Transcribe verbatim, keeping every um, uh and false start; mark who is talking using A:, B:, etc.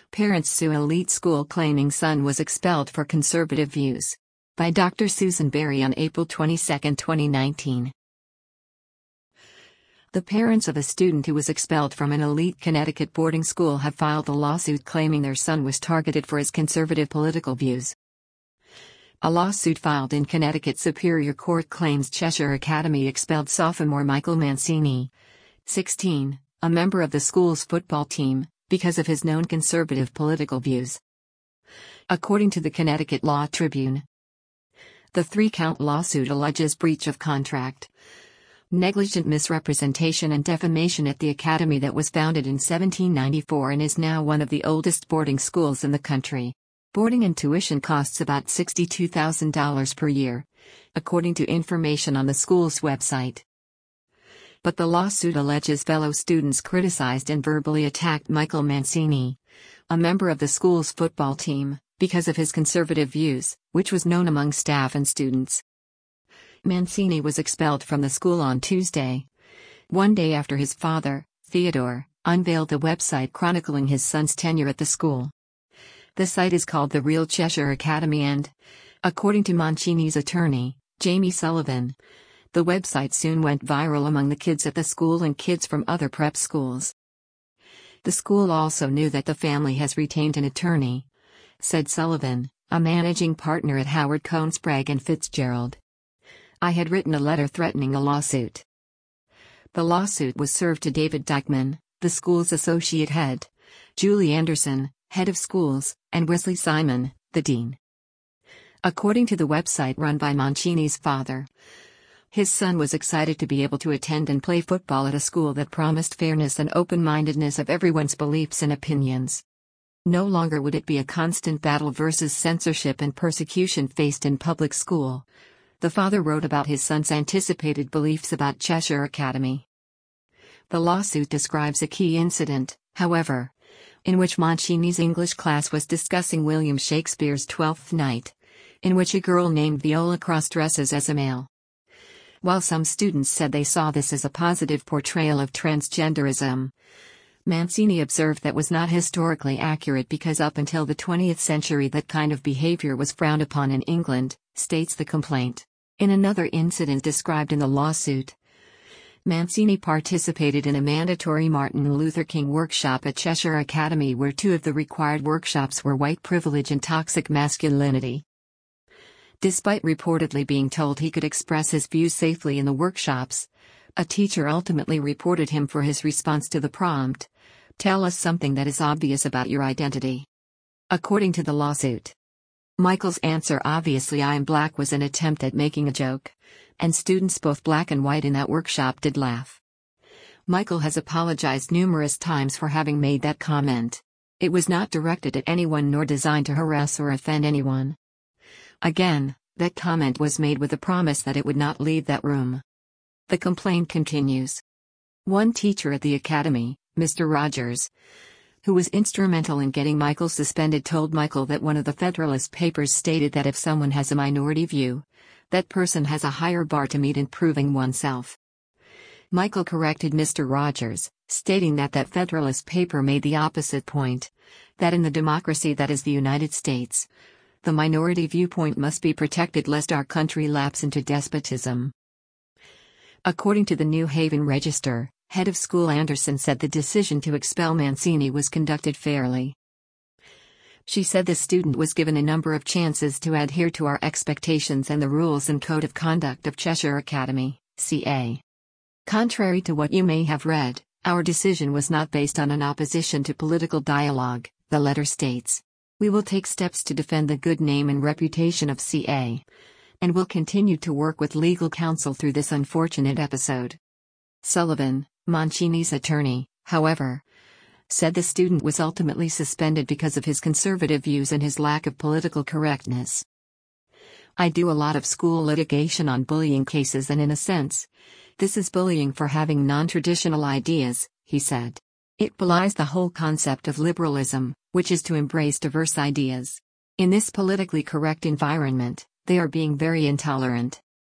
A: Parents sue elite school claiming son was expelled for conservative views. By Doctor Susan Berry on April twenty-second, twenty nineteen. The parents of a student who was expelled from an elite Connecticut boarding school have filed a lawsuit claiming their son was targeted for his conservative political views. A lawsuit filed in Connecticut Superior Court claims Cheshire Academy expelled sophomore Michael Mancini, sixteen, a member of the school's football team, because of his known conservative political views. According to the Connecticut Law Tribune, the three-count lawsuit alleges breach of contract, negligent misrepresentation and defamation at the academy that was founded in seventeen ninety-four and is now one of the oldest boarding schools in the country. Boarding and tuition costs about sixty-two thousand dollars per year, according to information on the school's website. But the lawsuit alleges fellow students criticized and verbally attacked Michael Mancini, a member of the school's football team, because of his conservative views, which was known among staff and students. Mancini was expelled from the school on Tuesday, one day after his father, Theodore, unveiled a website chronicling his son's tenure at the school. The site is called The Real Cheshire Academy and, according to Mancini's attorney, Jamie Sullivan, the website soon went viral among the kids at the school and kids from other prep schools. The school also knew that the family has retained an attorney, said Sullivan, a managing partner at Howard Cohn Sprague and Fitzgerald. I had written a letter threatening a lawsuit. The lawsuit was served to David Dyckman, the school's associate head, Julie Anderson, head of schools, and Wesley Simon, the dean. According to the website run by Mancini's father, his son was excited to be able to attend and play football at a school that promised fairness and open-mindedness of everyone's beliefs and opinions. No longer would it be a constant battle versus censorship and persecution faced in public school, the father wrote about his son's anticipated beliefs about Cheshire Academy. The lawsuit describes a key incident, however, in which Mancini's English class was discussing William Shakespeare's Twelfth Night, in which a girl named Viola cross-dresses as a male. While some students said they saw this as a positive portrayal of transgenderism, Mancini observed that was not historically accurate because up until the twentieth century that kind of behavior was frowned upon in England, states the complaint. In another incident described in the lawsuit, Mancini participated in a mandatory Martin Luther King workshop at Cheshire Academy where two of the required workshops were white privilege and toxic masculinity. Despite reportedly being told he could express his views safely in the workshops, a teacher ultimately reported him for his response to the prompt, "Tell us something that is obvious about your identity." According to the lawsuit, Michael's answer, "Obviously I am black," was an attempt at making a joke, and students both black and white in that workshop did laugh. Michael has apologized numerous times for having made that comment. It was not directed at anyone nor designed to harass or offend anyone. Again, that comment was made with the promise that it would not leave that room. The complaint continues. One teacher at the academy, Mister Rogers, who was instrumental in getting Michael suspended, told Michael that one of the Federalist Papers stated that if someone has a minority view, that person has a higher bar to meet in proving oneself. Michael corrected Mister Rogers, stating that that Federalist paper made the opposite point, that in the democracy that is the United States, the minority viewpoint must be protected lest our country lapse into despotism. According to the New Haven Register, head of school Anderson said the decision to expel Mancini was conducted fairly. She said the student was given a number of chances to adhere to our expectations and the rules and code of conduct of Cheshire Academy, C A. Contrary to what you may have read, our decision was not based on an opposition to political dialogue, the letter states. We will take steps to defend the good name and reputation of C A, and will continue to work with legal counsel through this unfortunate episode. Sullivan, Mancini's attorney, however, said the student was ultimately suspended because of his conservative views and his lack of political correctness. I do a lot of school litigation on bullying cases, and in a sense, this is bullying for having non-traditional ideas, he said. It belies the whole concept of liberalism, which is to embrace diverse ideas. In this politically correct environment, they are being very intolerant.